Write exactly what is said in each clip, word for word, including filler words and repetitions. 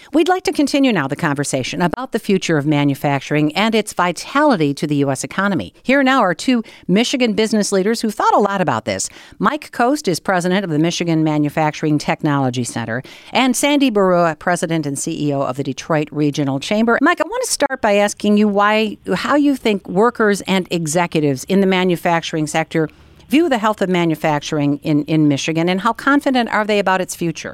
We'd like to continue now the conversation about the future of manufacturing and its vitality to the U S economy. Here now are two Michigan business leaders who thought a lot about this. Mike Coast is president of the Michigan Manufacturing Technology Center, and Sandy Baruah, president and C E O of the Detroit Regional Chamber. Mike, I want to start by asking you why, how you think workers and executives in the manufacturing sector view the health of manufacturing in, in Michigan, and how confident are they about its future?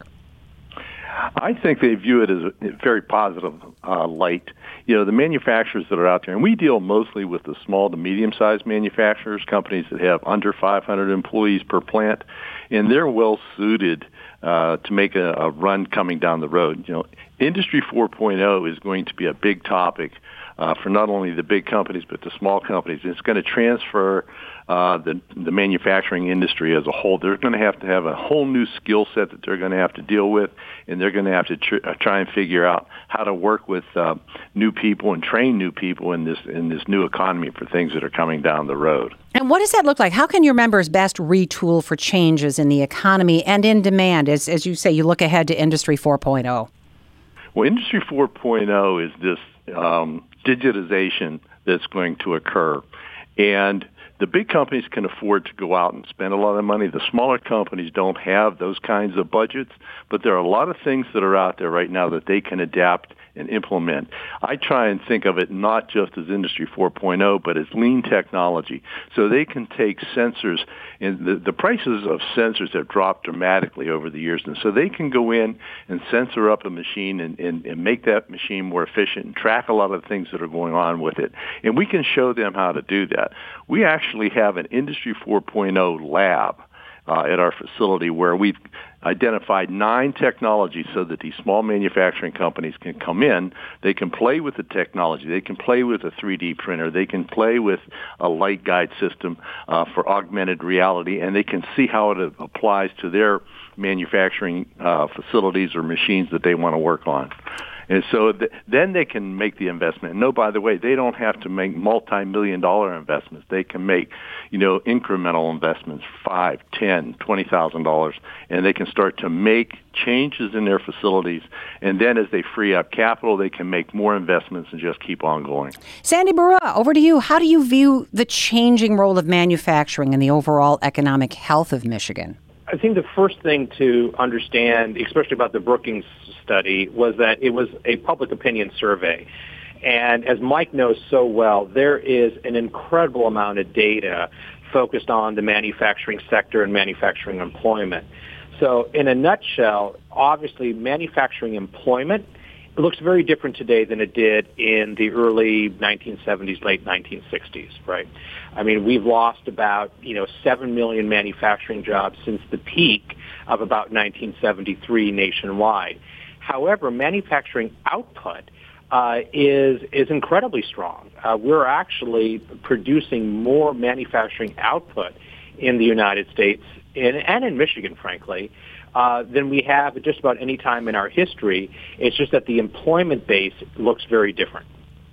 I think they view it as a very positive uh, light. You know, the manufacturers that are out there, and we deal mostly with the small to medium-sized manufacturers, companies that have under five hundred employees per plant, and they're well-suited uh, to make a, a run coming down the road. You know, Industry four point oh is going to be a big topic uh, for not only the big companies but the small companies. It's going to transfer uh, the the manufacturing industry as a whole. They're going to have to have a whole new skill set that they're going to have to deal with, and they're going to have to tr- try and figure out how to work with uh, new people and train new people in this in this new economy for things that are coming down the road. And what does that look like? How can your members best retool for changes in the economy and in demand? As as you say, you look ahead to Industry four point oh. Well, Industry four point oh is this um, digitization that's going to occur. And the big companies can afford to go out and spend a lot of money. The smaller companies don't have those kinds of budgets, but there are a lot of things that are out there right now that they can adapt and implement. I try and think of it not just as Industry four point oh, but as lean technology. So they can take sensors, and the, the prices of sensors have dropped dramatically over the years, and so they can go in and sensor up a machine and, and, and make that machine more efficient and track a lot of the things that are going on with it. And we can show them how to do that. We actually have an Industry four point oh lab Uh, at our facility where we've identified nine technologies so that these small manufacturing companies can come in. They can play with the technology. They can play with a three D printer. They can play with a light guide system uh, for augmented reality, and they can see how it applies to their manufacturing uh, facilities or machines that they want to work on. And so th- then they can make the investment. And no, by the way, they don't have to make multi-million dollar investments. They can make, you know, incremental investments, five, ten, twenty thousand dollars, and they can start to make changes in their facilities. And then as they free up capital, they can make more investments and just keep on going. Sandy Baruah, over to you. How do you view the changing role of manufacturing in the overall economic health of Michigan? I think the first thing to understand, especially about the Brookings study, was that it was a public opinion survey. And as Mike knows so well, there is an incredible amount of data focused on the manufacturing sector and manufacturing employment. So in a nutshell, obviously manufacturing employment looks very different today than it did in the early nineteen seventies, late nineteen sixties, right? I mean, we've lost about, you know, seven million manufacturing jobs since the peak of about nineteen seventy-three nationwide. However, manufacturing output uh, is is incredibly strong. Uh, we're actually producing more manufacturing output in the United States in, and in Michigan, frankly, Uh, than we have at just about any time in our history. It's just that the employment base looks very different.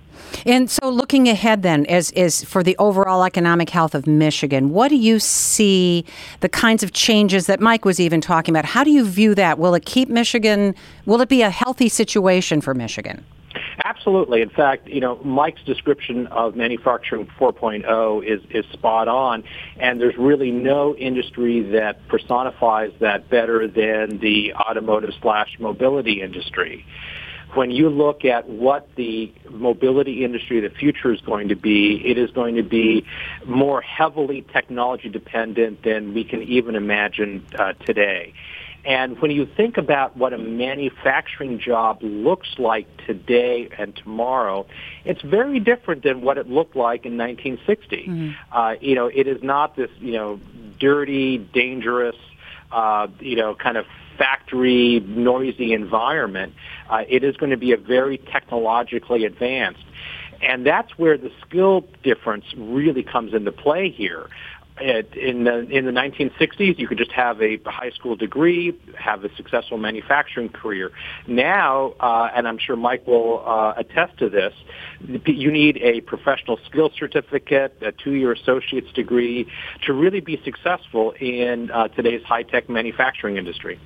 And so looking ahead then, as, as for the overall economic health of Michigan, what do you see the kinds of changes that Mike was even talking about? How do you view that? Will it keep Michigan, will it be a healthy situation for Michigan? Absolutely. In fact, you know, Mike's description of manufacturing four point oh is, is spot on, and there's really no industry that personifies that better than the automotive slash mobility industry. When you look at what the mobility industry of the future is going to be, it is going to be more heavily technology dependent than we can even imagine uh, today. And when you think about what a manufacturing job looks like today and tomorrow, it's very different than what it looked like in nineteen sixty. Mm-hmm. Uh, you know, it is not this, you know, dirty, dangerous, uh, you know, kind of factory, noisy environment. Uh, it is going to be a very technologically advanced. And that's where the skill difference really comes into play here. In the, in the nineteen sixties, you could just have a high school degree, have a successful manufacturing career. Now, uh, and I'm sure Mike will uh, attest to this, you need a professional skills certificate, a two-year associate's degree to really be successful in uh, today's high-tech manufacturing industry.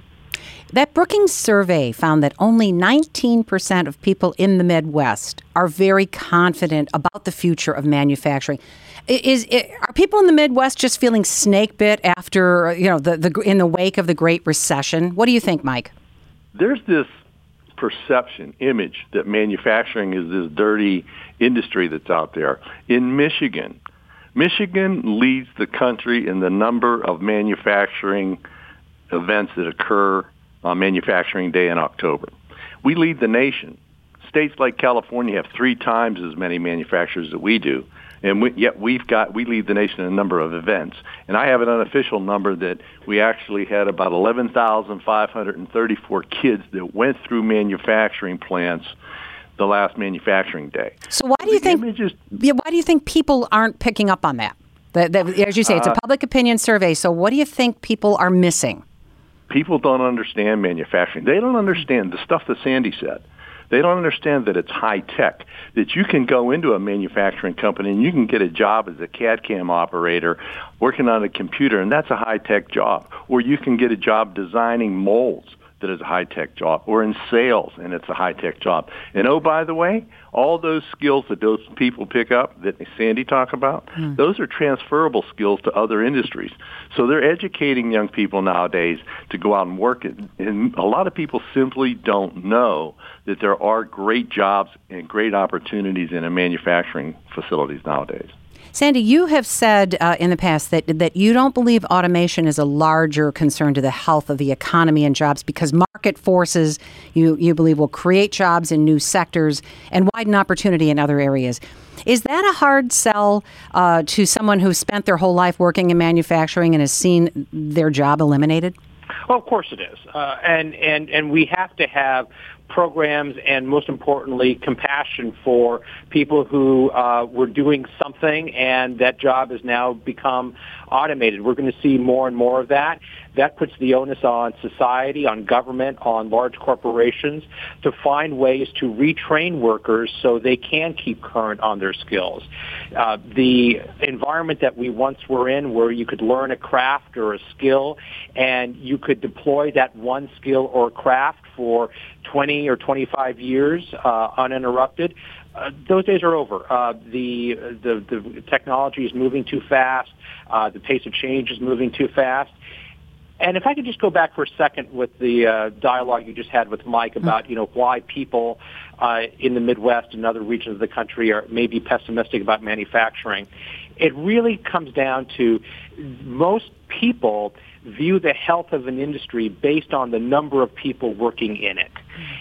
That Brookings survey found that only nineteen percent of people in the Midwest are very confident about the future of manufacturing. Is, is are people in the Midwest just feeling snake bit after, you know, the, the in the wake of the Great Recession? What do you think, Mike? There's this perception, image that manufacturing is this dirty industry that's out there. In Michigan, Michigan leads the country in the number of manufacturing events that occur on Manufacturing Day in October. We lead the nation. States like California have three times as many manufacturers that we do, and we, yet we've got we lead the nation in a number of events. And I have an unofficial number that we actually had about eleven thousand five hundred thirty-four kids that went through manufacturing plants the last Manufacturing Day. So why do you the think? Images, yeah, why do you think people aren't picking up on that? The, the, as you say, it's a public opinion survey. So what do you think people are missing? People don't understand manufacturing. They don't understand the stuff that Sandy said. They don't understand that it's high tech, that you can go into a manufacturing company and you can get a job as a C A D C A M operator working on a computer, and that's a high tech job. Or you can get a job designing molds that is a high tech job, or in sales, and it's a high tech job. And oh, by the way, all those skills that those people pick up that Sandy talked about, mm. those are transferable skills to other industries. So they're educating young people nowadays to go out and work it. And a lot of people simply don't know that there are great jobs and great opportunities in a manufacturing facilities nowadays. Sandy, you have said uh, in the past that that you don't believe automation is a larger concern to the health of the economy and jobs because market forces, you, you believe, will create jobs in new sectors and widen opportunity in other areas. Is that a hard sell uh, to someone who spent their whole life working in manufacturing and has seen their job eliminated? Well, of course it is. Uh, and, and, and we have to have programs and, most importantly, compassion for people who uh, were doing something and that job has now become automated. We're going to see more and more of that. That puts the onus on society, on government, on large corporations to find ways to retrain workers so they can keep current on their skills. Uh, the environment that we once were in where you could learn a craft or a skill and you could deploy that one skill or craft for twenty or twenty-five years uh, uninterrupted, uh, those days are over. Uh, the, the the technology is moving too fast. Uh, the pace of change is moving too fast. And if I could just go back for a second with the uh, dialogue you just had with Mike about, you know, why people uh, in the Midwest and other regions of the country are maybe pessimistic about manufacturing, it really comes down to most people view the health of an industry based on the number of people working in it.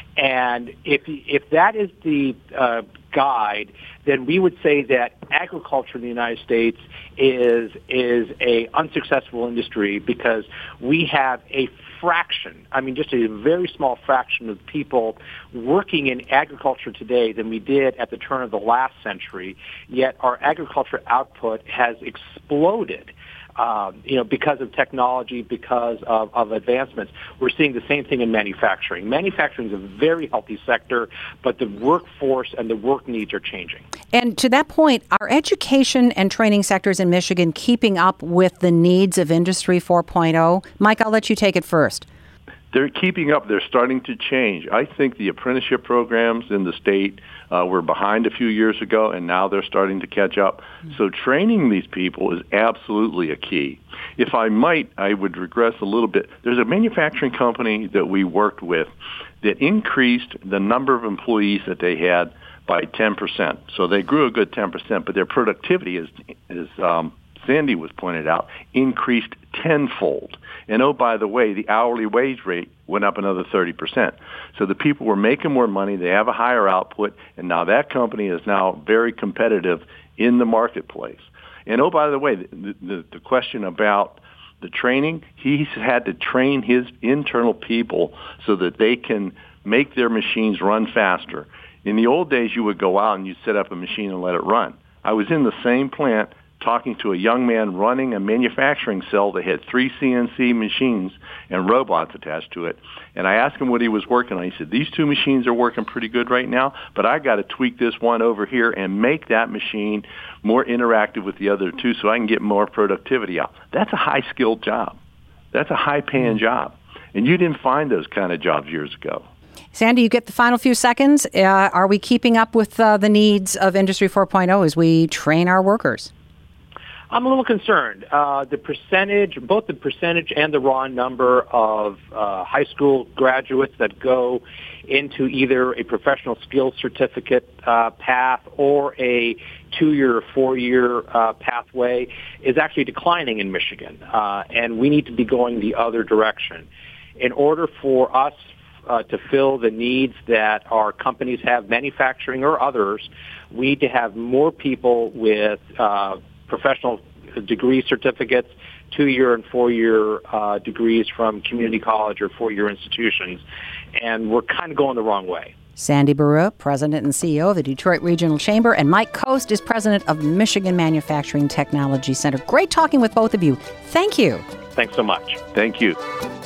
And if if that is the uh, guide, then we would say that agriculture in the United States is is a unsuccessful industry because we have a fraction, I mean just a very small fraction of people working in agriculture today than we did at the turn of the last century, yet our agriculture output has exploded. Um, you know, because of technology, because of, of advancements. We're seeing the same thing in manufacturing. Manufacturing is a very healthy sector, but the workforce and the work needs are changing. And to that point, are education and training sectors in Michigan keeping up with the needs of Industry four point oh? Mike, I'll let you take it first. They're keeping up. They're starting to change. I think the apprenticeship programs in the state uh, were behind a few years ago, and now they're starting to catch up. Mm-hmm. So training these people is absolutely a key. If I might, I would regress a little bit. There's a manufacturing company that we worked with that increased the number of employees that they had by ten percent. So they grew a good ten percent, but their productivity, is, is um, Sandy was pointed out, increased tenfold. And oh, by the way, the hourly wage rate went up another thirty percent. So the people were making more money, they have a higher output, and now that company is now very competitive in the marketplace. And oh, by the way, the, the, the question about the training, he's had to train his internal people so that they can make their machines run faster. In the old days, you would go out and you'd set up a machine and let it run. I was in the same plant talking to a young man running a manufacturing cell that had three C N C machines and robots attached to it. And I asked him what he was working on. He said, these two machines are working pretty good right now, but I got to tweak this one over here and make that machine more interactive with the other two so I can get more productivity out. That's a high-skilled job. That's a high-paying job. And you didn't find those kind of jobs years ago. Sandy, you get the final few seconds. Uh, are we keeping up with uh, the needs of Industry four point oh as we train our workers? I'm a little concerned. Uh, the percentage, both the percentage and the raw number of uh, high school graduates that go into either a professional skills certificate uh, path or a two-year or four-year uh, pathway is actually declining in Michigan, uh, and we need to be going the other direction. In order for us uh, to fill the needs that our companies have, manufacturing or others, we need to have more people with uh, professional degree certificates, two-year and four-year uh, degrees from community college or four-year institutions, and we're kind of going the wrong way. Sandy Baruah, President and C E O of the Detroit Regional Chamber, and Mike Coast is President of Michigan Manufacturing Technology Center. Great talking with both of you. Thank you. Thanks so much. Thank you.